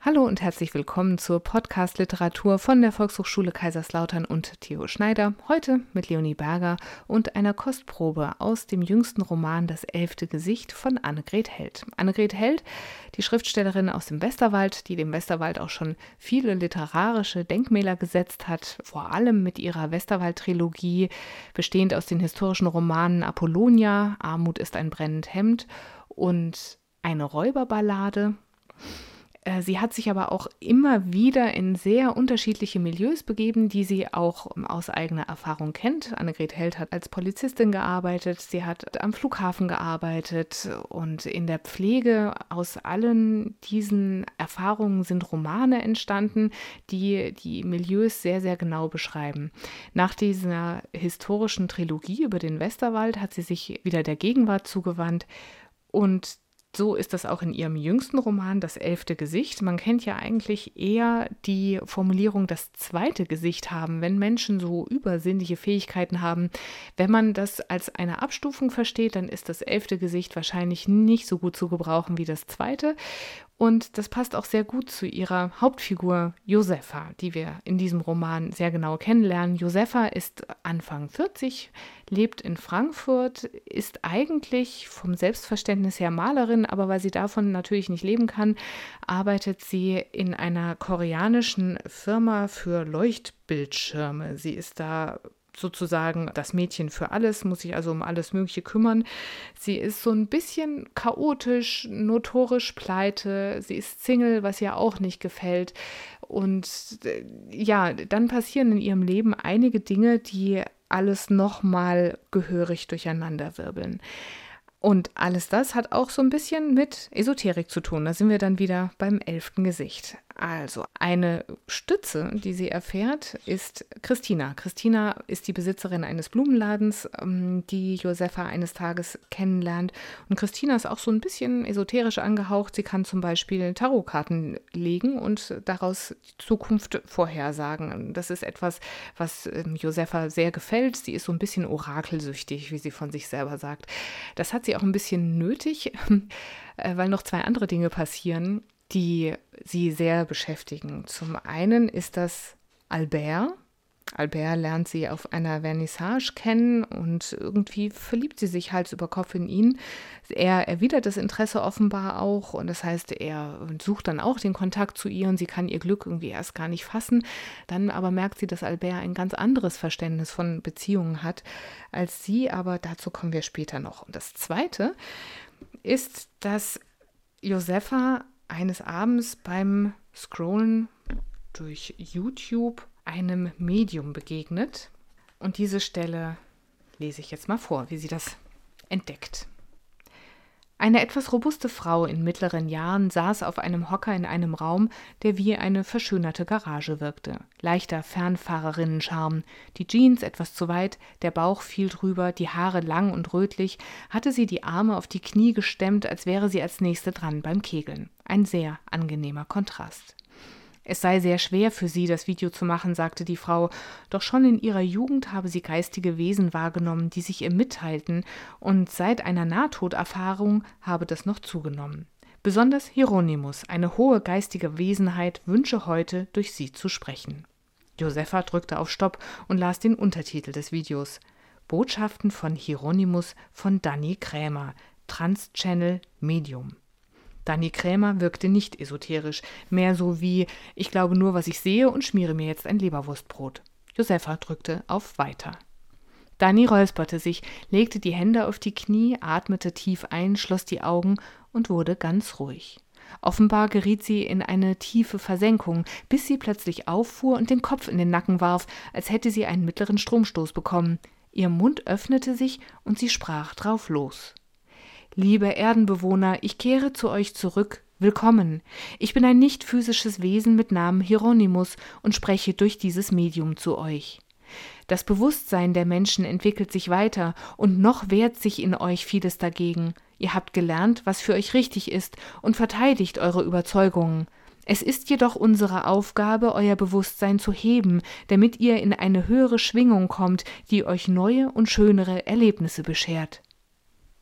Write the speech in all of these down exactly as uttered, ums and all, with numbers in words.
Hallo und herzlich willkommen zur Podcast-Literatur von der Volkshochschule Kaiserslautern und Theo Schneider. Heute mit Leonie Berger und einer Kostprobe aus dem jüngsten Roman Das elfte Gesicht von Annegret Held. Annegret Held, die Schriftstellerin aus dem Westerwald, die dem Westerwald auch schon viele literarische Denkmäler gesetzt hat, vor allem mit ihrer Westerwald-Trilogie, bestehend aus den historischen Romanen Apollonia, Armut ist ein brennend Hemd und eine Räuberballade. Sie hat sich aber auch immer wieder in sehr unterschiedliche Milieus begeben, die sie auch aus eigener Erfahrung kennt. Annegret Held hat als Polizistin gearbeitet, sie hat am Flughafen gearbeitet und in der Pflege. Aus allen diesen Erfahrungen sind Romane entstanden, die die Milieus sehr, sehr genau beschreiben. Nach dieser historischen Trilogie über den Westerwald hat sie sich wieder der Gegenwart zugewandt und so ist das auch in ihrem jüngsten Roman, Das elfte Gesicht. Man kennt ja eigentlich eher die Formulierung, das zweite Gesicht haben, wenn Menschen so übersinnliche Fähigkeiten haben. Wenn man das als eine Abstufung versteht, dann ist das elfte Gesicht wahrscheinlich nicht so gut zu gebrauchen wie das zweite. Und das passt auch sehr gut zu ihrer Hauptfigur Josefa, die wir in diesem Roman sehr genau kennenlernen. Josefa ist Anfang vierzig, lebt in Frankfurt, ist eigentlich vom Selbstverständnis her Malerin, aber weil sie davon natürlich nicht leben kann, arbeitet sie in einer koreanischen Firma für Leuchtbildschirme. Sie ist da sozusagen das Mädchen für alles, muss sich also um alles Mögliche kümmern. Sie ist so ein bisschen chaotisch, notorisch pleite, sie ist Single, was ihr auch nicht gefällt. Und äh, ja, dann passieren in ihrem Leben einige Dinge, die alles nochmal gehörig durcheinanderwirbeln. Und alles das hat auch so ein bisschen mit Esoterik zu tun. Da sind wir dann wieder beim elften Gesicht. Also eine Stütze, die sie erfährt, ist Christina. Christina ist die Besitzerin eines Blumenladens, die Josefa eines Tages kennenlernt. Und Christina ist auch so ein bisschen esoterisch angehaucht. Sie kann zum Beispiel Tarotkarten legen und daraus die Zukunft vorhersagen. Das ist etwas, was Josefa sehr gefällt. Sie ist so ein bisschen orakelsüchtig, wie sie von sich selber sagt. Das hat sie auch ein bisschen nötig, weil noch zwei andere Dinge passieren, die sie sehr beschäftigen. Zum einen ist das Albert. Albert lernt sie auf einer Vernissage kennen und irgendwie verliebt sie sich Hals über Kopf in ihn. Er erwidert das Interesse offenbar auch und das heißt, er sucht dann auch den Kontakt zu ihr und sie kann ihr Glück irgendwie erst gar nicht fassen. Dann aber merkt sie, dass Albert ein ganz anderes Verständnis von Beziehungen hat als sie, aber dazu kommen wir später noch. Und das Zweite ist, dass Josefa eines Abends beim Scrollen durch YouTube einem Medium begegnet. Und diese Stelle lese ich jetzt mal vor, wie sie das entdeckt. Eine etwas robuste Frau in mittleren Jahren saß auf einem Hocker in einem Raum, der wie eine verschönerte Garage wirkte. Leichter Fernfahrerinnen-Charme, die Jeans etwas zu weit, der Bauch fiel drüber, die Haare lang und rötlich, hatte sie die Arme auf die Knie gestemmt, als wäre sie als Nächste dran beim Kegeln. Ein sehr angenehmer Kontrast. Es sei sehr schwer für sie, das Video zu machen, sagte die Frau, doch schon in ihrer Jugend habe sie geistige Wesen wahrgenommen, die sich ihr mitteilten, und seit einer Nahtoderfahrung habe das noch zugenommen. Besonders Hieronymus, eine hohe geistige Wesenheit, wünsche heute, durch sie zu sprechen. Josefa drückte auf Stopp und las den Untertitel des Videos. Botschaften von Hieronymus von Dani Krämer, Trans-Channel Medium. Dani Krämer wirkte nicht esoterisch, mehr so wie, ich glaube nur, was ich sehe und schmiere mir jetzt ein Leberwurstbrot. Josefa drückte auf Weiter. Dani räusperte sich, legte die Hände auf die Knie, atmete tief ein, schloss die Augen und wurde ganz ruhig. Offenbar geriet sie in eine tiefe Versenkung, bis sie plötzlich auffuhr und den Kopf in den Nacken warf, als hätte sie einen mittleren Stromstoß bekommen. Ihr Mund öffnete sich und sie sprach drauf los. Liebe Erdenbewohner, ich kehre zu euch zurück. Willkommen. Ich bin ein nicht physisches Wesen mit Namen Hieronymus und spreche durch dieses Medium zu euch. Das Bewusstsein der Menschen entwickelt sich weiter und noch wehrt sich in euch vieles dagegen. Ihr habt gelernt, was für euch richtig ist und verteidigt eure Überzeugungen. Es ist jedoch unsere Aufgabe, euer Bewusstsein zu heben, damit ihr in eine höhere Schwingung kommt, die euch neue und schönere Erlebnisse beschert.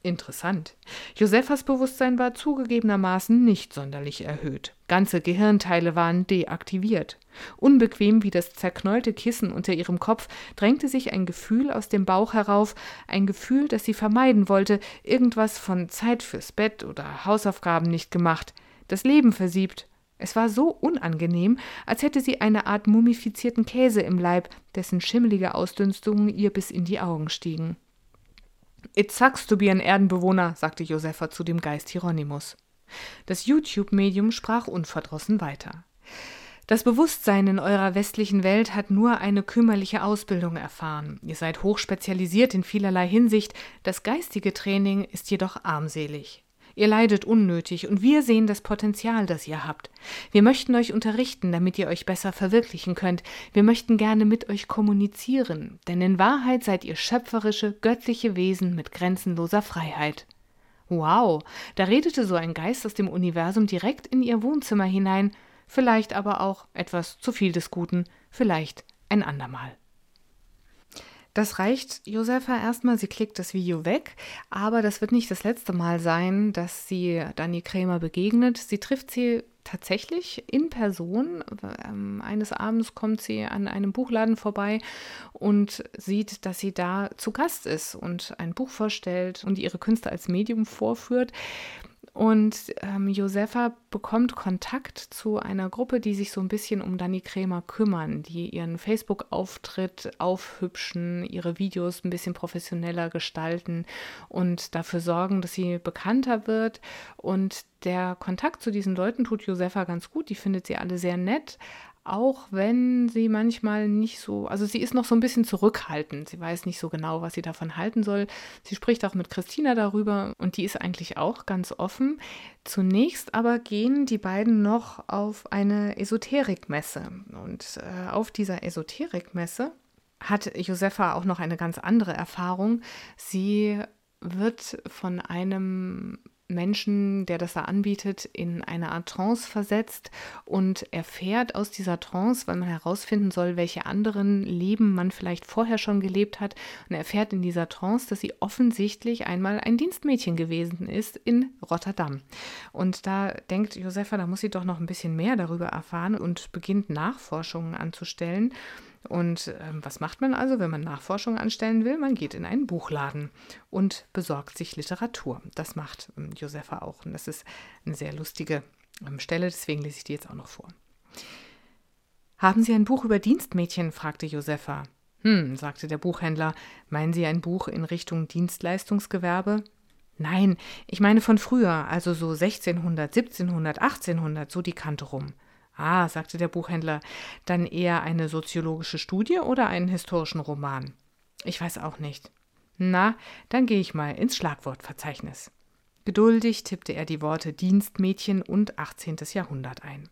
Interessant. Josephas Bewusstsein war zugegebenermaßen nicht sonderlich erhöht. Ganze Gehirnteile waren deaktiviert. Unbequem wie das zerknäulte Kissen unter ihrem Kopf drängte sich ein Gefühl aus dem Bauch herauf, ein Gefühl, das sie vermeiden wollte, irgendwas von Zeit fürs Bett oder Hausaufgaben nicht gemacht, das Leben versiebt. Es war so unangenehm, als hätte sie eine Art mumifizierten Käse im Leib, dessen schimmelige Ausdünstungen ihr bis in die Augen stiegen. »It sucks to be an Erdenbewohner«, sagte Josepha zu dem Geist Hieronymus. Das YouTube-Medium sprach unverdrossen weiter. »Das Bewusstsein in eurer westlichen Welt hat nur eine kümmerliche Ausbildung erfahren. Ihr seid hochspezialisiert in vielerlei Hinsicht, das geistige Training ist jedoch armselig. Ihr leidet unnötig und wir sehen das Potenzial, das ihr habt. Wir möchten euch unterrichten, damit ihr euch besser verwirklichen könnt. Wir möchten gerne mit euch kommunizieren, denn in Wahrheit seid ihr schöpferische, göttliche Wesen mit grenzenloser Freiheit.« Wow, da redete so ein Geist aus dem Universum direkt in ihr Wohnzimmer hinein, vielleicht aber auch etwas zu viel des Guten, vielleicht ein andermal. Das reicht Josepha erstmal, sie klickt das Video weg, aber das wird nicht das letzte Mal sein, dass sie Dani Krämer begegnet. Sie trifft sie tatsächlich in Person. Ähm, eines Abends kommt sie an einem Buchladen vorbei und sieht, dass sie da zu Gast ist und ein Buch vorstellt und ihre Künste als Medium vorführt. Und ähm, Josepha bekommt Kontakt zu einer Gruppe, die sich so ein bisschen um Dani Krämer kümmern, die ihren Facebook-Auftritt aufhübschen, ihre Videos ein bisschen professioneller gestalten und dafür sorgen, dass sie bekannter wird. Und der Kontakt zu diesen Leuten tut Josepha ganz gut, die findet sie alle sehr nett, auch wenn sie manchmal nicht so, also sie ist noch so ein bisschen zurückhaltend. Sie weiß nicht so genau, was sie davon halten soll. Sie spricht auch mit Christina darüber und die ist eigentlich auch ganz offen. Zunächst aber gehen die beiden noch auf eine Esoterikmesse. Und äh, auf dieser Esoterikmesse hat Josepha auch noch eine ganz andere Erfahrung. Sie wird von einem Menschen, der das da anbietet, in eine Art Trance versetzt und erfährt aus dieser Trance, weil man herausfinden soll, welche anderen Leben man vielleicht vorher schon gelebt hat, und erfährt in dieser Trance, dass sie offensichtlich einmal ein Dienstmädchen gewesen ist in Rotterdam. Und da denkt Josepha, da muss sie doch noch ein bisschen mehr darüber erfahren und beginnt Nachforschungen anzustellen. Und ähm, was macht man also, wenn man Nachforschungen anstellen will? Man geht in einen Buchladen und besorgt sich Literatur. Das macht ähm, Josepha auch. Und das ist eine sehr lustige ähm, Stelle, deswegen lese ich die jetzt auch noch vor. »Haben Sie ein Buch über Dienstmädchen?« fragte Josepha. »Hm«, sagte der Buchhändler, »meinen Sie ein Buch in Richtung Dienstleistungsgewerbe?« »Nein, ich meine von früher, also so sechzehnhundert, siebzehnhundert, achtzehnhundert, so die Kante rum.« »Ah«, sagte der Buchhändler, »dann eher eine soziologische Studie oder einen historischen Roman?« »Ich weiß auch nicht.« »Na, dann gehe ich mal ins Schlagwortverzeichnis.« Geduldig tippte er die Worte Dienstmädchen und achtzehntes Jahrhundert ein.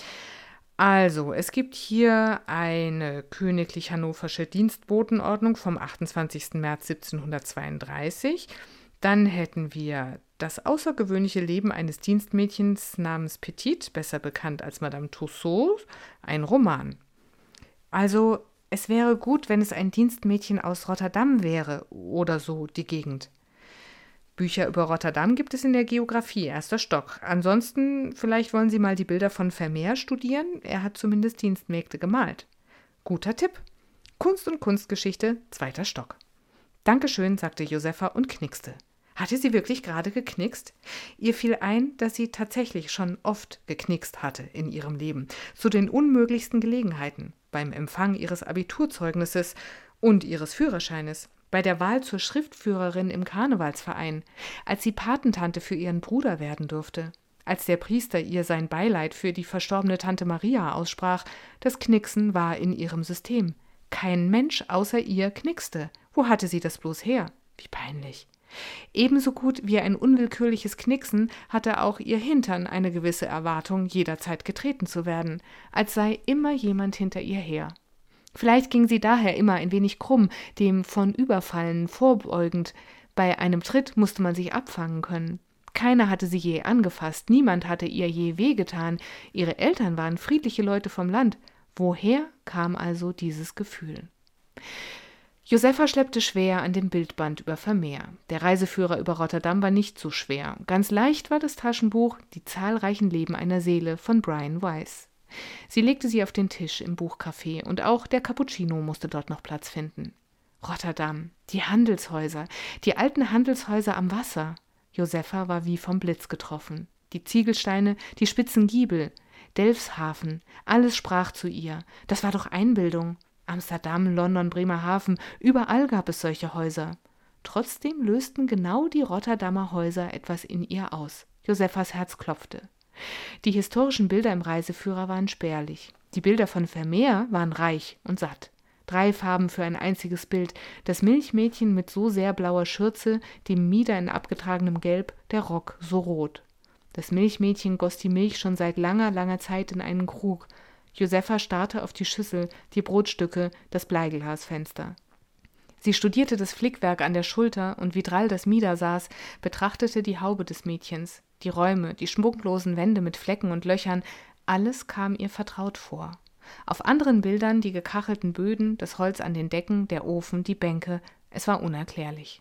Also, es gibt hier eine königlich hannoversche Dienstbotenordnung vom achtundzwanzigsten März siebzehnhundertzweiunddreißig. Dann hätten wir das außergewöhnliche Leben eines Dienstmädchens namens Petite, besser bekannt als Madame Tussaud, ein Roman. Also, es wäre gut, wenn es ein Dienstmädchen aus Rotterdam wäre oder so die Gegend. Bücher über Rotterdam gibt es in der Geografie, erster Stock. Ansonsten, vielleicht wollen Sie mal die Bilder von Vermeer studieren. Er hat zumindest Dienstmägde gemalt. Guter Tipp. Kunst und Kunstgeschichte, zweiter Stock. Dankeschön, sagte Josepha und knickste. Hatte sie wirklich gerade geknickst? Ihr fiel ein, dass sie tatsächlich schon oft geknickst hatte in ihrem Leben, zu den unmöglichsten Gelegenheiten, beim Empfang ihres Abiturzeugnisses und ihres Führerscheines, bei der Wahl zur Schriftführerin im Karnevalsverein, als sie Patentante für ihren Bruder werden durfte, als der Priester ihr sein Beileid für die verstorbene Tante Maria aussprach. Das Knicksen war in ihrem System. Kein Mensch außer ihr knickste. Wo hatte sie das bloß her? Wie peinlich. Ebenso gut wie ein unwillkürliches Knicksen hatte auch ihr Hintern eine gewisse Erwartung, jederzeit getreten zu werden, als sei immer jemand hinter ihr her. Vielleicht ging sie daher immer ein wenig krumm, dem von Überfallen vorbeugend. Bei einem Tritt musste man sich abfangen können. Keiner hatte sie je angefasst, niemand hatte ihr je wehgetan. Ihre Eltern waren friedliche Leute vom Land. Woher kam also dieses Gefühl? Josefa schleppte schwer an dem Bildband über Vermeer. Der Reiseführer über Rotterdam war nicht so schwer. Ganz leicht war das Taschenbuch Die zahlreichen Leben einer Seele von Brian Weiss. Sie legte sie auf den Tisch im Buchcafé und auch der Cappuccino musste dort noch Platz finden. Rotterdam, die Handelshäuser, die alten Handelshäuser am Wasser. Josefa war wie vom Blitz getroffen. Die Ziegelsteine, die spitzen Giebel, Delfshaven, alles sprach zu ihr. Das war doch Einbildung. Amsterdam, London, Bremerhaven, überall gab es solche Häuser. Trotzdem lösten genau die Rotterdamer Häuser etwas in ihr aus. Josefas Herz klopfte. Die historischen Bilder im Reiseführer waren spärlich. Die Bilder von Vermeer waren reich und satt. Drei Farben für ein einziges Bild. Das Milchmädchen mit so sehr blauer Schürze, dem Mieder in abgetragenem Gelb, der Rock so rot. Das Milchmädchen goss die Milch schon seit langer, langer Zeit in einen Krug. Josefa starrte auf die Schüssel, die Brotstücke, das Bleiglasfenster. Sie studierte das Flickwerk an der Schulter und wie Drall das Mieder saß, betrachtete die Haube des Mädchens, die Räume, die schmucklosen Wände mit Flecken und Löchern, alles kam ihr vertraut vor. Auf anderen Bildern die gekachelten Böden, das Holz an den Decken, der Ofen, die Bänke, es war unerklärlich.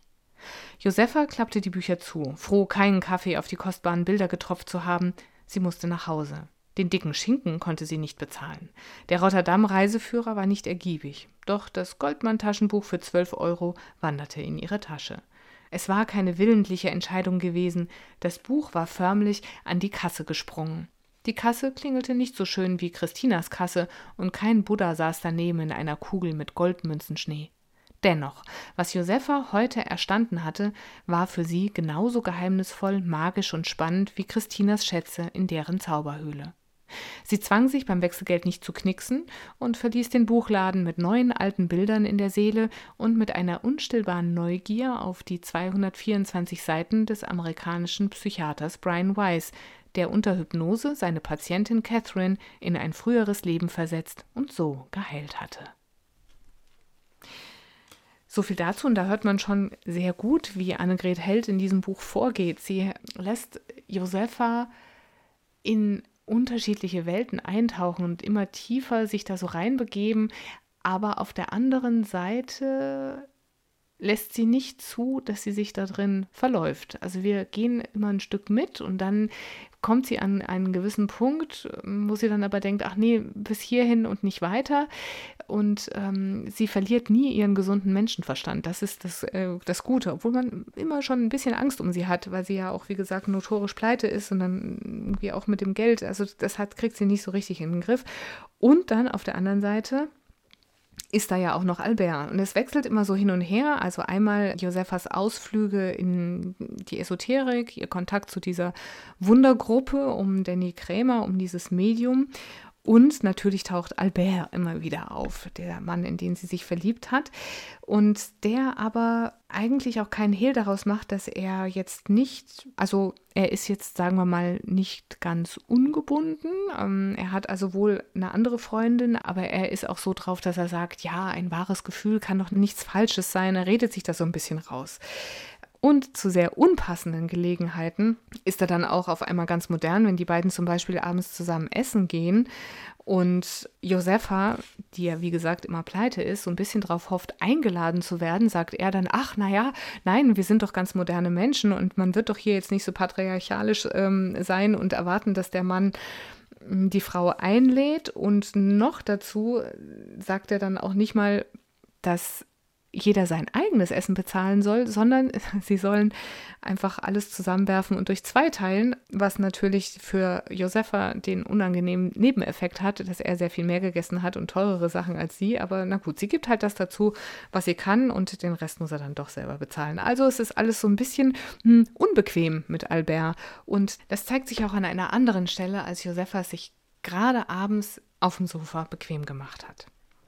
Josefa klappte die Bücher zu, froh, keinen Kaffee auf die kostbaren Bilder getropft zu haben. Sie musste nach Hause. Den dicken Schinken konnte sie nicht bezahlen. Der Rotterdam-Reiseführer war nicht ergiebig, doch das Goldmann-Taschenbuch für zwölf Euro wanderte in ihre Tasche. Es war keine willentliche Entscheidung gewesen, das Buch war förmlich an die Kasse gesprungen. Die Kasse klingelte nicht so schön wie Christinas Kasse und kein Buddha saß daneben in einer Kugel mit Goldmünzenschnee. Dennoch, was Josefa heute erstanden hatte, war für sie genauso geheimnisvoll, magisch und spannend wie Christinas Schätze in deren Zauberhöhle. Sie zwang sich beim Wechselgeld nicht zu knicksen und verließ den Buchladen mit neuen alten Bildern in der Seele und mit einer unstillbaren Neugier auf die zweihundertvierundzwanzig Seiten des amerikanischen Psychiaters Brian Weiss, der unter Hypnose seine Patientin Catherine in ein früheres Leben versetzt und so geheilt hatte. So viel dazu, und da hört man schon sehr gut, wie Annegret Held in diesem Buch vorgeht. Sie lässt Josefa in unterschiedliche Welten eintauchen und immer tiefer sich da so reinbegeben, aber auf der anderen Seite lässt sie nicht zu, dass sie sich da drin verläuft. Also wir gehen immer ein Stück mit und dann kommt sie an einen gewissen Punkt, wo sie dann aber denkt, ach nee, bis hierhin und nicht weiter. Und ähm, sie verliert nie ihren gesunden Menschenverstand. Das ist das, äh, das Gute, obwohl man immer schon ein bisschen Angst um sie hat, weil sie ja auch, wie gesagt, notorisch pleite ist und dann irgendwie auch mit dem Geld, also das hat, kriegt sie nicht so richtig in den Griff. Und dann auf der anderen Seite ist da ja auch noch Albert. Und es wechselt immer so hin und her. Also einmal Josefas Ausflüge in die Esoterik, ihr Kontakt zu dieser Wundergruppe um Danny Krämer, um dieses Medium. Und natürlich taucht Albert immer wieder auf, der Mann, in den sie sich verliebt hat. Und der aber eigentlich auch keinen Hehl daraus macht, dass er jetzt nicht, also er ist jetzt, sagen wir mal, nicht ganz ungebunden. Ähm, er hat also wohl eine andere Freundin, aber er ist auch so drauf, dass er sagt, ja, ein wahres Gefühl kann doch nichts Falsches sein. Er redet sich da so ein bisschen raus. Und zu sehr unpassenden Gelegenheiten ist er dann auch auf einmal ganz modern, wenn die beiden zum Beispiel abends zusammen essen gehen und Josefa, die ja wie gesagt immer pleite ist, so ein bisschen drauf hofft, eingeladen zu werden, sagt er dann, ach naja, nein, wir sind doch ganz moderne Menschen und man wird doch hier jetzt nicht so patriarchalisch ähm, sein und erwarten, dass der Mann die Frau einlädt. Und noch dazu sagt er dann auch nicht mal, dass jeder sein eigenes Essen bezahlen soll, sondern sie sollen einfach alles zusammenwerfen und durch zwei teilen, was natürlich für Josefa den unangenehmen Nebeneffekt hat, dass er sehr viel mehr gegessen hat und teurere Sachen als sie, aber na gut, sie gibt halt das dazu, was sie kann und den Rest muss er dann doch selber bezahlen. Also es ist alles so ein bisschen hm, unbequem mit Albert und das zeigt sich auch an einer anderen Stelle, als Josefa sich gerade abends auf dem Sofa bequem gemacht hat.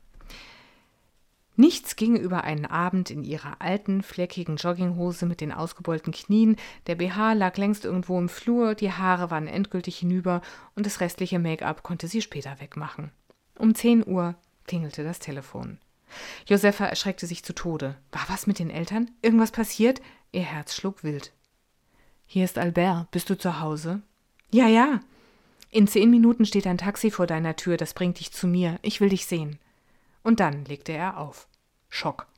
Nichts ging über einen Abend in ihrer alten, fleckigen Jogginghose mit den ausgebeulten Knien, der B H lag längst irgendwo im Flur, die Haare waren endgültig hinüber und das restliche Make-up konnte sie später wegmachen. Um zehn Uhr klingelte das Telefon. Josefa erschreckte sich zu Tode. War was mit den Eltern? Irgendwas passiert? Ihr Herz schlug wild. Hier ist Albert. Bist du zu Hause? Ja, ja. In zehn Minuten steht ein Taxi vor deiner Tür, das bringt dich zu mir. Ich will dich sehen. Und dann legte er auf. Schock.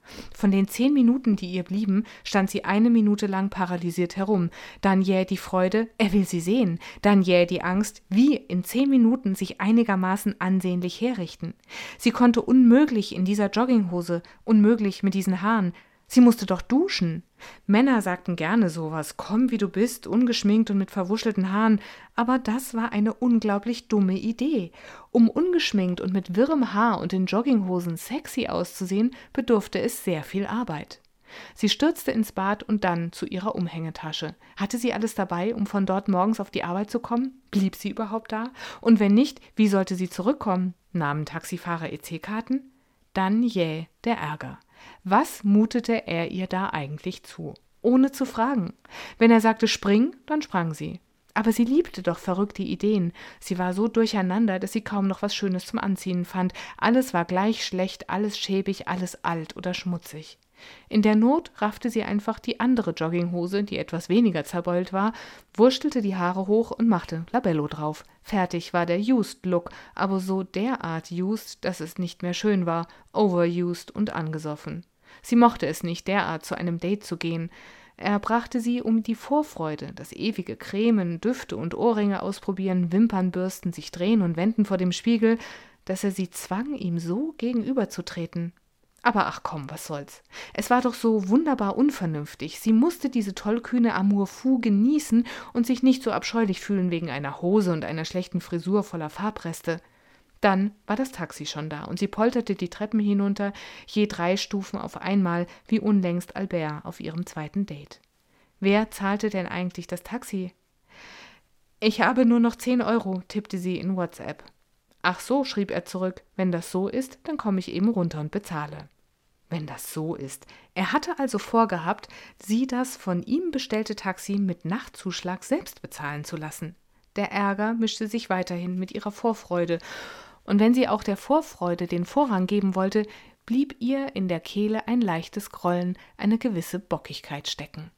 Von den zehn Minuten, die ihr blieben, stand sie eine Minute lang paralysiert herum. Dann jäh die Freude, er will sie sehen. Dann jäh die Angst, wie in zehn Minuten sich einigermaßen ansehnlich herrichten. Sie konnte unmöglich in dieser Jogginghose, unmöglich mit diesen Haaren. Sie musste doch duschen. Männer sagten gerne sowas, komm wie du bist, ungeschminkt und mit verwuschelten Haaren, aber das war eine unglaublich dumme Idee. Um ungeschminkt und mit wirrem Haar und in Jogginghosen sexy auszusehen, bedurfte es sehr viel Arbeit. Sie stürzte ins Bad und dann zu ihrer Umhängetasche. Hatte sie alles dabei, um von dort morgens auf die Arbeit zu kommen? Blieb sie überhaupt da? Und wenn nicht, wie sollte sie zurückkommen? Nahmen Taxifahrer E C-Karten? Dann jäh der Ärger. Was mutete er ihr da eigentlich zu? Ohne zu fragen. Wenn er sagte spring, dann sprang sie. Aber sie liebte doch verrückte Ideen. Sie war so durcheinander, dass sie kaum noch was Schönes zum Anziehen fand. Alles war gleich schlecht, alles schäbig, alles alt oder schmutzig. In der Not raffte sie einfach die andere Jogginghose, die etwas weniger zerbeult war, wurstelte die Haare hoch und machte Labello drauf. Fertig war der Used-Look, aber so derart used, dass es nicht mehr schön war, overused und angesoffen. Sie mochte es nicht, derart zu einem Date zu gehen. Er brachte sie um die Vorfreude, das ewige Cremen, Düfte und Ohrringe ausprobieren, Wimpernbürsten, sich drehen und wenden vor dem Spiegel, dass er sie zwang, ihm so gegenüberzutreten. Aber ach komm, was soll's. Es war doch so wunderbar unvernünftig. Sie musste diese tollkühne Amour fou genießen und sich nicht so abscheulich fühlen wegen einer Hose und einer schlechten Frisur voller Farbreste. Dann war das Taxi schon da und sie polterte die Treppen hinunter, je drei Stufen auf einmal, wie unlängst Albert auf ihrem zweiten Date. Wer zahlte denn eigentlich das Taxi? »Ich habe nur noch zehn Euro«, tippte sie in WhatsApp. »Ach so«, schrieb er zurück, »wenn das so ist, dann komme ich eben runter und bezahle.« Wenn das so ist. Er hatte also vorgehabt, sie das von ihm bestellte Taxi mit Nachtzuschlag selbst bezahlen zu lassen. Der Ärger mischte sich weiterhin mit ihrer Vorfreude. Und wenn sie auch der Vorfreude den Vorrang geben wollte, blieb ihr in der Kehle ein leichtes Grollen, eine gewisse Bockigkeit stecken.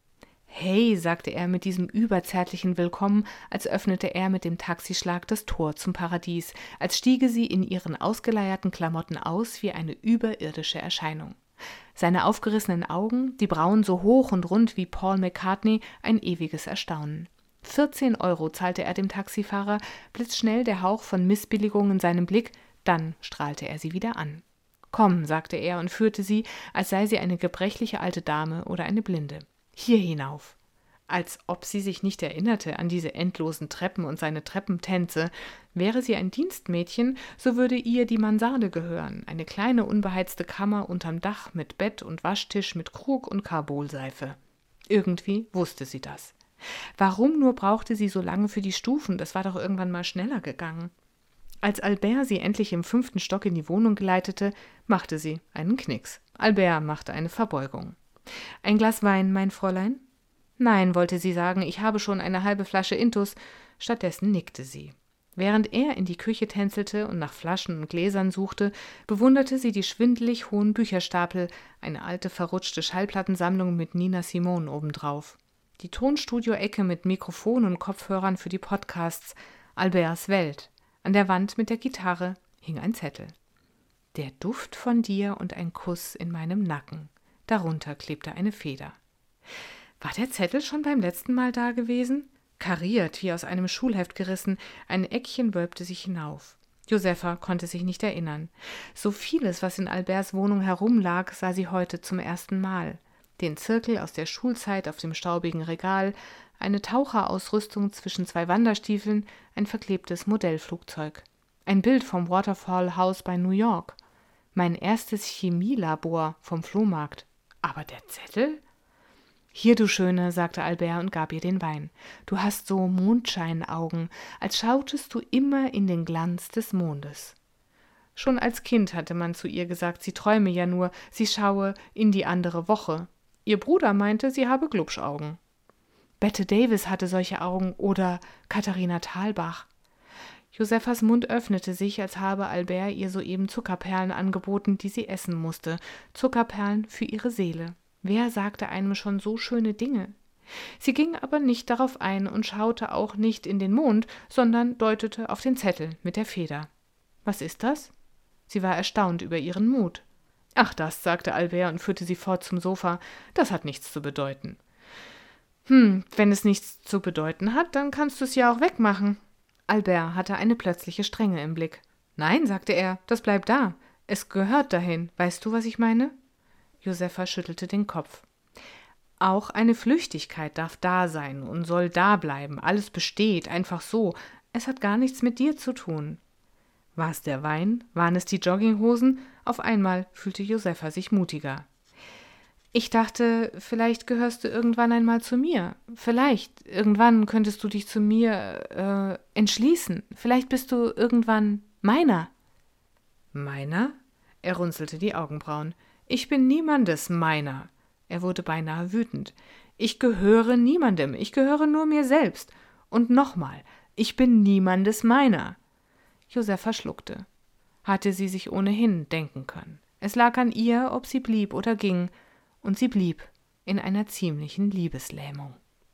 »Hey«, sagte er mit diesem überzärtlichen Willkommen, als öffnete er mit dem Taxischlag das Tor zum Paradies, als stiege sie in ihren ausgeleierten Klamotten aus wie eine überirdische Erscheinung. Seine aufgerissenen Augen, die Brauen so hoch und rund wie Paul McCartney, ein ewiges Erstaunen. vierzehn Euro zahlte er dem Taxifahrer, blitzschnell der Hauch von Missbilligung in seinem Blick, dann strahlte er sie wieder an. »Komm«, sagte er und führte sie, als sei sie eine gebrechliche alte Dame oder eine Blinde. »Hier hinauf.« Als ob sie sich nicht erinnerte an diese endlosen Treppen und seine Treppentänze. Wäre sie ein Dienstmädchen, so würde ihr die Mansarde gehören, eine kleine unbeheizte Kammer unterm Dach mit Bett und Waschtisch mit Krug und Karbolseife. Irgendwie wusste sie das. Warum nur brauchte sie so lange für die Stufen? Das war doch irgendwann mal schneller gegangen. Als Albert sie endlich im fünften Stock in die Wohnung geleitete, machte sie einen Knicks. Albert machte eine Verbeugung. »Ein Glas Wein, mein Fräulein?« »Nein«, wollte sie sagen, »ich habe schon eine halbe Flasche Intus.« Stattdessen nickte sie. Während er in die Küche tänzelte und nach Flaschen und Gläsern suchte, bewunderte sie die schwindelig hohen Bücherstapel, eine alte verrutschte Schallplattensammlung mit Nina Simone obendrauf. Die Tonstudio-Ecke mit Mikrofon und Kopfhörern für die Podcasts, Alberts Welt. An der Wand mit der Gitarre hing ein Zettel. »Der Duft von dir und ein Kuss in meinem Nacken.« Darunter klebte eine Feder. War der Zettel schon beim letzten Mal da gewesen? Kariert, wie aus einem Schulheft gerissen, ein Eckchen wölbte sich hinauf. Josefa konnte sich nicht erinnern. So vieles, was in Alberts Wohnung herumlag, sah sie heute zum ersten Mal. Den Zirkel aus der Schulzeit auf dem staubigen Regal, eine Taucherausrüstung zwischen zwei Wanderstiefeln, ein verklebtes Modellflugzeug. Ein Bild vom Waterfall House bei New York. Mein erstes Chemielabor vom Flohmarkt. Aber der Zettel? »Hier, du Schöne«, sagte Albert und gab ihr den Wein. »Du hast so Mondscheinaugen, als schautest du immer in den Glanz des Mondes.« Schon als Kind hatte man zu ihr gesagt, sie träume ja nur, sie schaue in die andere Woche. Ihr Bruder meinte, sie habe Glubschaugen. Bette Davis hatte solche Augen oder Katharina Thalbach. Josefas Mund öffnete sich, als habe Albert ihr soeben Zuckerperlen angeboten, die sie essen musste. Zuckerperlen für ihre Seele. Wer sagte einem schon so schöne Dinge? Sie ging aber nicht darauf ein und schaute auch nicht in den Mond, sondern deutete auf den Zettel mit der Feder. »Was ist das?« Sie war erstaunt über ihren Mut. Ach das, sagte Albert und führte sie fort zum Sofa, das hat nichts zu bedeuten. Hm, wenn es nichts zu bedeuten hat, dann kannst du es ja auch wegmachen. Albert hatte eine plötzliche Strenge im Blick. Nein, sagte er, das bleibt da. Es gehört dahin. Weißt du, was ich meine? Josefa schüttelte den Kopf. Auch eine Flüchtigkeit darf da sein und soll da bleiben. Alles besteht, einfach so. Es hat gar nichts mit dir zu tun. War es der Wein? Waren es die Jogginghosen? Auf einmal fühlte Josefa sich mutiger. Ich dachte, vielleicht gehörst du irgendwann einmal zu mir. Vielleicht, irgendwann könntest du dich zu mir äh, entschließen. Vielleicht bist du irgendwann meiner. Meiner? Er runzelte die Augenbrauen. Ich bin niemandes meiner. Er wurde beinahe wütend. Ich gehöre niemandem, ich gehöre nur mir selbst. Und nochmal, ich bin niemandes meiner. Josefa schluckte. Hatte sie sich ohnehin denken können. Es lag an ihr, ob sie blieb oder ging, und sie blieb in einer ziemlichen Liebeslähmung.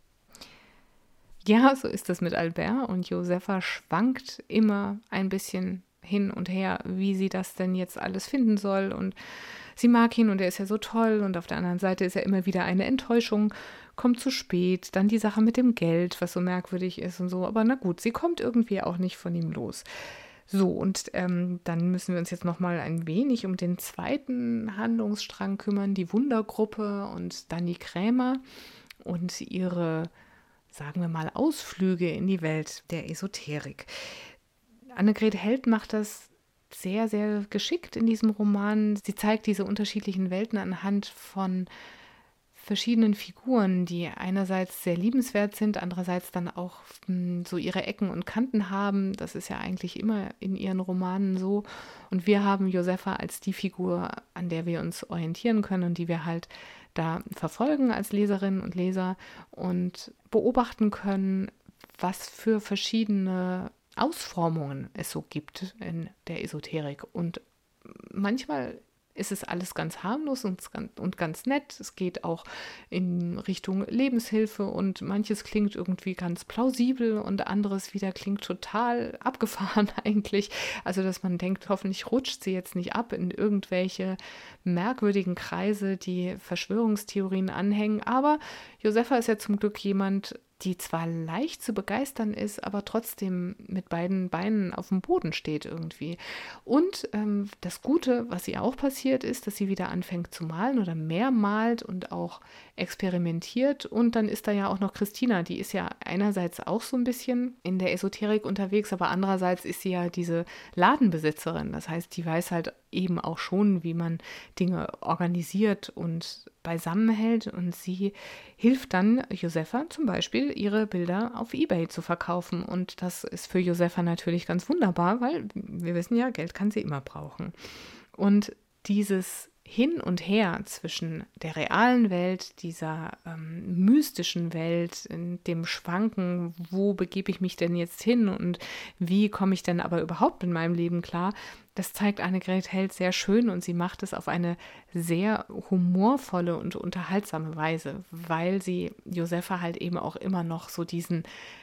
Ja, so ist es mit Albert, und Josefa schwankt immer ein bisschen hin und her, wie sie das denn jetzt alles finden soll, und sie mag ihn und er ist ja so toll, und auf der anderen Seite ist er immer wieder eine Enttäuschung, kommt zu spät, dann die Sache mit dem Geld, was so merkwürdig ist und so, aber na gut, sie kommt irgendwie auch nicht von ihm los. So, und ähm, dann müssen wir uns jetzt noch mal ein wenig um den zweiten Handlungsstrang kümmern, die Wundergruppe und Dani Krämer und ihre, sagen wir mal, Ausflüge in die Welt der Esoterik. Annegret Held macht das sehr, sehr geschickt in diesem Roman. Sie zeigt diese unterschiedlichen Welten anhand von verschiedenen Figuren, die einerseits sehr liebenswert sind, andererseits dann auch mh, so ihre Ecken und Kanten haben. Das ist ja eigentlich immer in ihren Romanen so. Und wir haben Josefa als die Figur, an der wir uns orientieren können und die wir halt da verfolgen als Leserinnen und Leser und beobachten können, was für verschiedene Ausformungen es so gibt in der Esoterik. Und manchmal ist es alles ganz harmlos und, und ganz nett. Es geht auch in Richtung Lebenshilfe und manches klingt irgendwie ganz plausibel und anderes wieder klingt total abgefahren eigentlich. Also, dass man denkt, hoffentlich rutscht sie jetzt nicht ab in irgendwelche merkwürdigen Kreise, die Verschwörungstheorien anhängen. Aber Josefa ist ja zum Glück jemand, die zwar leicht zu begeistern ist, aber trotzdem mit beiden Beinen auf dem Boden steht irgendwie. Und ähm, das Gute, was ihr auch passiert, ist, dass sie wieder anfängt zu malen oder mehr malt und auch experimentiert. Und dann ist da ja auch noch Christina, die ist ja einerseits auch so ein bisschen in der Esoterik unterwegs, aber andererseits ist sie ja diese Ladenbesitzerin. Das heißt, die weiß halt eben auch schon, wie man Dinge organisiert und beisammenhält, und sie hilft dann Josefa zum Beispiel, ihre Bilder auf eBay zu verkaufen, und das ist für Josefa natürlich ganz wunderbar, weil wir wissen ja, Geld kann sie immer brauchen. Und dieses Hin und Her zwischen der realen Welt, dieser ähm, mystischen Welt, in dem Schwanken, wo begebe ich mich denn jetzt hin und wie komme ich denn aber überhaupt in meinem Leben klar, das zeigt Annegret Held sehr schön, und sie macht es auf eine sehr humorvolle und unterhaltsame Weise, weil sie Josefa halt eben auch immer noch so diesen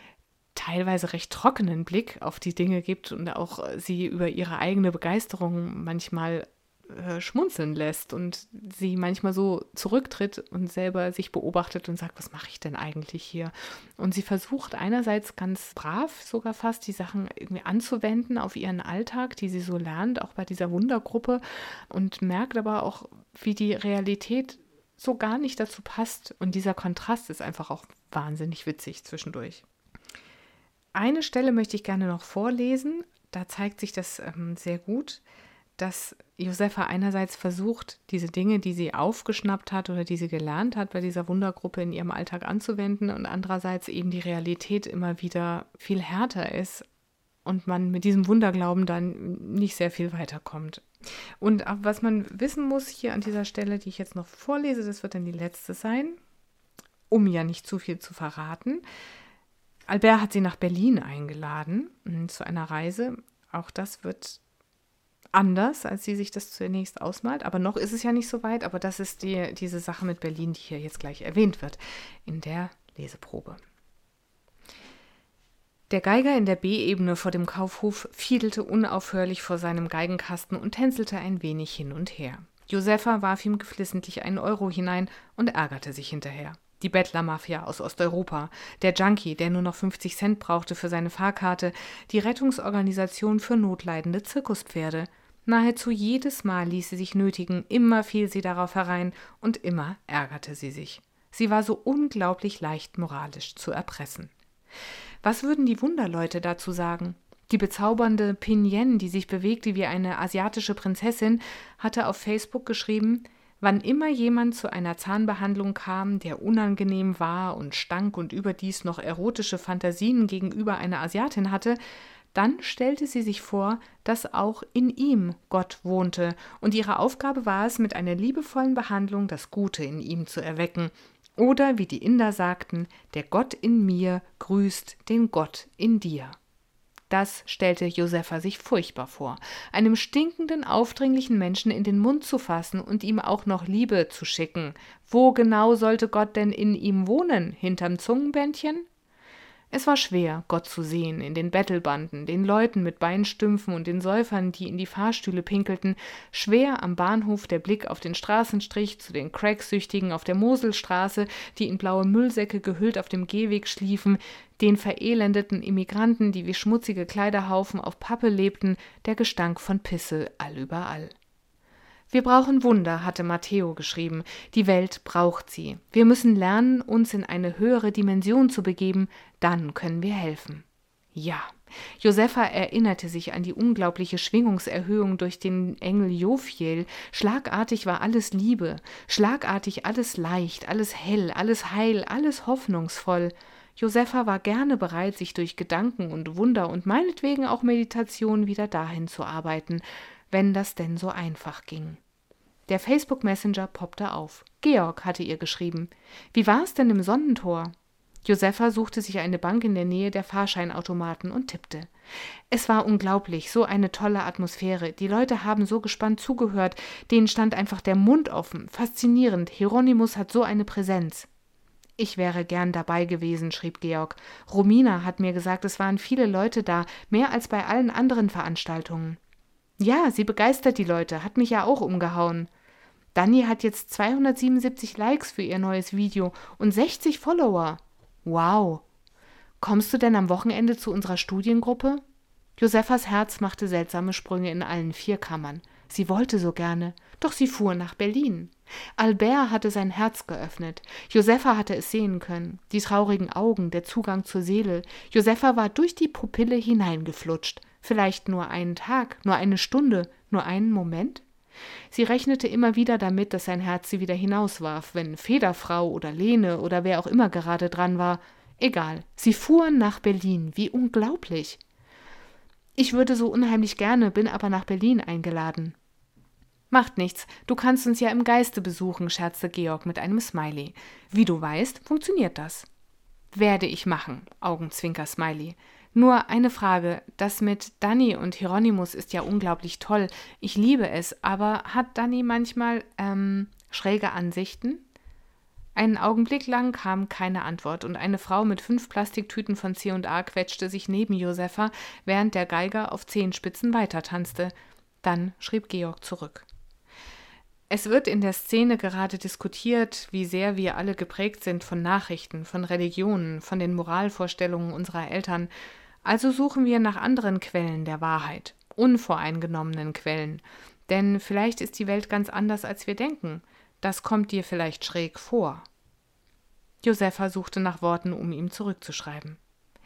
teilweise recht trockenen Blick auf die Dinge gibt und auch sie über ihre eigene Begeisterung manchmal äh, schmunzeln lässt und sie manchmal so zurücktritt und selber sich beobachtet und sagt, was mache ich denn eigentlich hier? Und sie versucht einerseits ganz brav sogar fast die Sachen irgendwie anzuwenden auf ihren Alltag, die sie so lernt, auch bei dieser Wundergruppe, und merkt aber auch, wie die Realität so gar nicht dazu passt, und dieser Kontrast ist einfach auch wahnsinnig witzig zwischendurch. Eine Stelle möchte ich gerne noch vorlesen, da zeigt sich das ähm, sehr gut, dass Josefa einerseits versucht, diese Dinge, die sie aufgeschnappt hat oder die sie gelernt hat, bei dieser Wundergruppe in ihrem Alltag anzuwenden, und andererseits eben die Realität immer wieder viel härter ist und man mit diesem Wunderglauben dann nicht sehr viel weiterkommt. Und was man wissen muss hier an dieser Stelle, die ich jetzt noch vorlese, das wird dann die letzte sein, um ja nicht zu viel zu verraten. Albert hat sie nach Berlin eingeladen zu einer Reise. Auch das wird anders, als sie sich das zunächst ausmalt. Aber noch ist es ja nicht so weit. Aber das ist die, diese Sache mit Berlin, die hier jetzt gleich erwähnt wird in der Leseprobe. Der Geiger in der B-Ebene vor dem Kaufhof fiedelte unaufhörlich vor seinem Geigenkasten und tänzelte ein wenig hin und her. Josefa warf ihm geflissentlich einen Euro hinein und ärgerte sich hinterher. Die Bettlermafia aus Osteuropa, der Junkie, der nur noch fünfzig Cent brauchte für seine Fahrkarte, die Rettungsorganisation für notleidende Zirkuspferde. Nahezu jedes Mal ließ sie sich nötigen, immer fiel sie darauf herein und immer ärgerte sie sich. Sie war so unglaublich leicht moralisch zu erpressen. Was würden die Wunderleute dazu sagen? Die bezaubernde Pin Yen, die sich bewegte wie eine asiatische Prinzessin, hatte auf Facebook geschrieben: Wann immer jemand zu einer Zahnbehandlung kam, der unangenehm war und stank und überdies noch erotische Fantasien gegenüber einer Asiatin hatte, dann stellte sie sich vor, dass auch in ihm Gott wohnte, und ihre Aufgabe war es, mit einer liebevollen Behandlung das Gute in ihm zu erwecken. Oder, wie die Inder sagten, der Gott in mir grüßt den Gott in dir. Das stellte Josefa sich furchtbar vor, einem stinkenden, aufdringlichen Menschen in den Mund zu fassen und ihm auch noch Liebe zu schicken. Wo genau sollte Gott denn in ihm wohnen? Hinterm Zungenbändchen? Es war schwer, Gott zu sehen, in den Bettelbanden, den Leuten mit Beinstümpfen und den Säufern, die in die Fahrstühle pinkelten, schwer am Bahnhof der Blick auf den Straßenstrich zu den Cracksüchtigen auf der Moselstraße, die in blaue Müllsäcke gehüllt auf dem Gehweg schliefen, den verelendeten Immigranten, die wie schmutzige Kleiderhaufen auf Pappe lebten, der Gestank von Pisse allüberall. Wir brauchen Wunder, hatte Matteo geschrieben. Die Welt braucht sie. Wir müssen lernen, uns in eine höhere Dimension zu begeben, dann können wir helfen. Ja, Josefa erinnerte sich an die unglaubliche Schwingungserhöhung durch den Engel Jophiel. Schlagartig war alles Liebe, schlagartig alles leicht, alles hell, alles heil, alles hoffnungsvoll. Josefa war gerne bereit, sich durch Gedanken und Wunder und meinetwegen auch Meditation wieder dahin zu arbeiten, wenn das denn so einfach ging. Der Facebook-Messenger poppte auf. Georg hatte ihr geschrieben. Wie war es denn im Sonnentor? Josefa suchte sich eine Bank in der Nähe der Fahrscheinautomaten und tippte. Es war unglaublich, so eine tolle Atmosphäre. Die Leute haben so gespannt zugehört, denen stand einfach der Mund offen. Faszinierend, Hieronymus hat so eine Präsenz. Ich wäre gern dabei gewesen, schrieb Georg. Romina hat mir gesagt, es waren viele Leute da, mehr als bei allen anderen Veranstaltungen. Ja, sie begeistert die Leute, hat mich ja auch umgehauen. Dani hat jetzt zweihundertsiebenundsiebzig Likes für ihr neues Video und sechzig Follower. Wow. Kommst du denn am Wochenende zu unserer Studiengruppe? Josefas Herz machte seltsame Sprünge in allen vier Kammern. Sie wollte so gerne, doch sie fuhr nach Berlin. Albert hatte sein Herz geöffnet. Josefa hatte es sehen können. Die traurigen Augen, der Zugang zur Seele. Josefa war durch die Pupille hineingeflutscht. Vielleicht nur einen Tag, nur eine Stunde, nur einen Moment? Sie rechnete immer wieder damit, dass sein Herz sie wieder hinauswarf, wenn Federfrau oder Lene oder wer auch immer gerade dran war. Egal, sie fuhren nach Berlin. Wie unglaublich! Ich würde so unheimlich gerne, bin aber nach Berlin eingeladen. Macht nichts, du kannst uns ja im Geiste besuchen, scherzte Georg mit einem Smiley. Wie du weißt, funktioniert das. Werde ich machen, Augenzwinker-Smiley. Nur eine Frage, das mit Dani und Hieronymus ist ja unglaublich toll. Ich liebe es, aber hat Dani manchmal, ähm, schräge Ansichten? Einen Augenblick lang kam keine Antwort und eine Frau mit fünf Plastiktüten von C und A quetschte sich neben Josefa, während der Geiger auf Zehenspitzen weitertanzte. Dann schrieb Georg zurück. Es wird in der Szene gerade diskutiert, wie sehr wir alle geprägt sind von Nachrichten, von Religionen, von den Moralvorstellungen unserer Eltern. Also suchen wir nach anderen Quellen der Wahrheit, unvoreingenommenen Quellen. Denn vielleicht ist die Welt ganz anders, als wir denken. Das kommt dir vielleicht schräg vor. Josefa suchte nach Worten, um ihm zurückzuschreiben.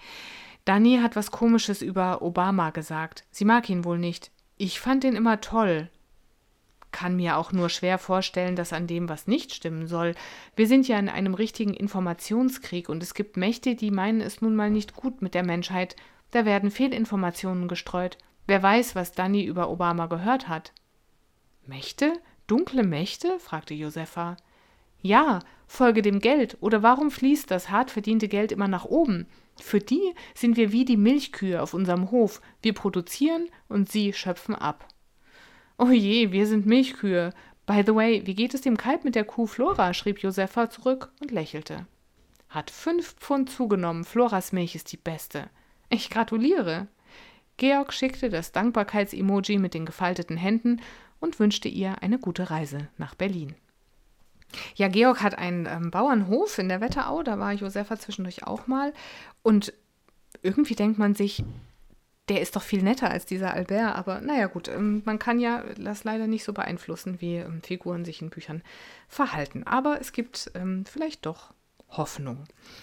Dani hat was Komisches über Obama gesagt. Sie mag ihn wohl nicht. Ich fand ihn immer toll. Kann mir auch nur schwer vorstellen, dass an dem was nicht stimmen soll. Wir sind ja in einem richtigen Informationskrieg und es gibt Mächte, die meinen es nun mal nicht gut mit der Menschheit. Da werden Fehlinformationen gestreut. Wer weiß, was Dani über Obama gehört hat. Mächte? Dunkle Mächte? Fragte Josefa. Ja, folge dem Geld. Oder warum fließt das hart verdiente Geld immer nach oben? Für die sind wir wie die Milchkühe auf unserem Hof. Wir produzieren und sie schöpfen ab. Oh je, wir sind Milchkühe. By the way, wie geht es dem Kalb mit der Kuh Flora? Schrieb Josefa zurück und lächelte. Hat fünf Pfund zugenommen. Floras Milch ist die beste. Ich gratuliere. Georg schickte das Dankbarkeits-Emoji mit den gefalteten Händen und wünschte ihr eine gute Reise nach Berlin. Ja, Georg hat einen ähm, Bauernhof in der Wetterau, da war Josefa zwischendurch auch mal. Und irgendwie denkt man sich, der ist doch viel netter als dieser Albert. Aber naja gut, ähm, man kann ja das leider nicht so beeinflussen, wie ähm, Figuren sich in Büchern verhalten. Aber es gibt ähm, vielleicht doch Hoffnung.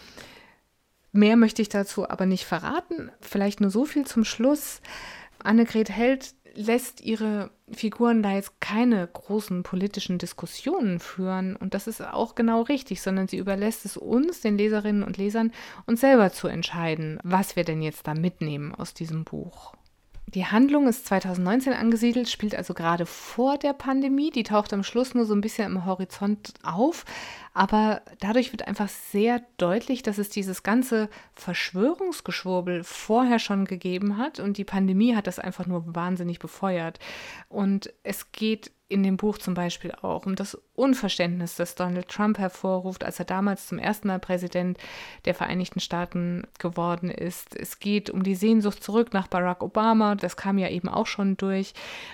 Mehr möchte ich dazu aber nicht verraten. Vielleicht nur so viel zum Schluss. Annegret Held lässt ihre Figuren da jetzt keine großen politischen Diskussionen führen. Und das ist auch genau richtig, sondern sie überlässt es uns, den Leserinnen und Lesern, uns selber zu entscheiden, was wir denn jetzt da mitnehmen aus diesem Buch. Die Handlung ist zweitausendneunzehn angesiedelt, spielt also gerade vor der Pandemie. Die taucht am Schluss nur so ein bisschen im Horizont auf. Aber dadurch wird einfach sehr deutlich, dass es dieses ganze Verschwörungsgeschwurbel vorher schon gegeben hat. Und die Pandemie hat das einfach nur wahnsinnig befeuert. Und es geht in dem Buch zum Beispiel auch um das Unverständnis, das Donald Trump hervorruft, als er damals zum ersten Mal Präsident der Vereinigten Staaten geworden ist. Es geht um die Sehnsucht zurück nach Barack Obama, das kam ja eben auch schon durch.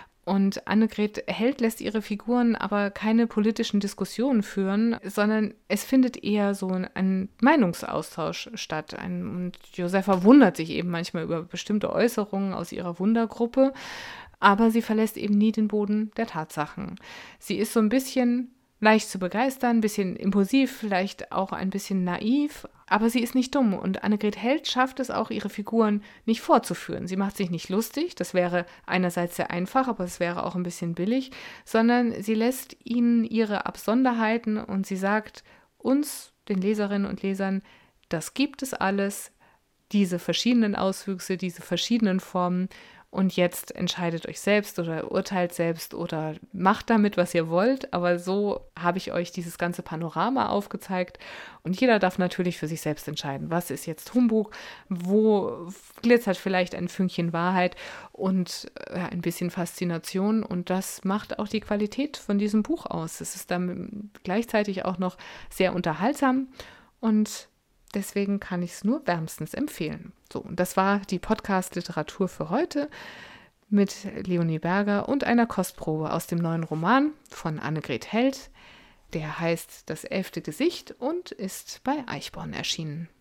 Und Annegret Held lässt ihre Figuren aber keine politischen Diskussionen führen, sondern es findet eher so ein Meinungsaustausch statt. Ein, und Josefa wundert sich eben manchmal über bestimmte Äußerungen aus ihrer Wundergruppe, aber sie verlässt eben nie den Boden der Tatsachen. Sie ist so ein bisschen leicht zu begeistern, ein bisschen impulsiv, vielleicht auch ein bisschen naiv, aber sie ist nicht dumm. Und Annegret Held schafft es auch, ihre Figuren nicht vorzuführen. Sie macht sich nicht lustig, das wäre einerseits sehr einfach, aber es wäre auch ein bisschen billig, sondern sie lässt ihnen ihre Absonderheiten und sie sagt uns, den Leserinnen und Lesern, das gibt es alles, diese verschiedenen Auswüchse, diese verschiedenen Formen. Und jetzt entscheidet euch selbst oder urteilt selbst oder macht damit, was ihr wollt. Aber so habe ich euch dieses ganze Panorama aufgezeigt. Und jeder darf natürlich für sich selbst entscheiden, was ist jetzt Humbug, wo glitzert vielleicht ein Fünkchen Wahrheit und äh, ein bisschen Faszination. Und das macht auch die Qualität von diesem Buch aus. Es ist dann gleichzeitig auch noch sehr unterhaltsam und deswegen kann ich es nur wärmstens empfehlen. So, und das war die Podcast-Literatur für heute mit Leonie Berger und einer Kostprobe aus dem neuen Roman von Annegret Held. Der heißt Das elfte Gesicht und ist bei Eichborn erschienen.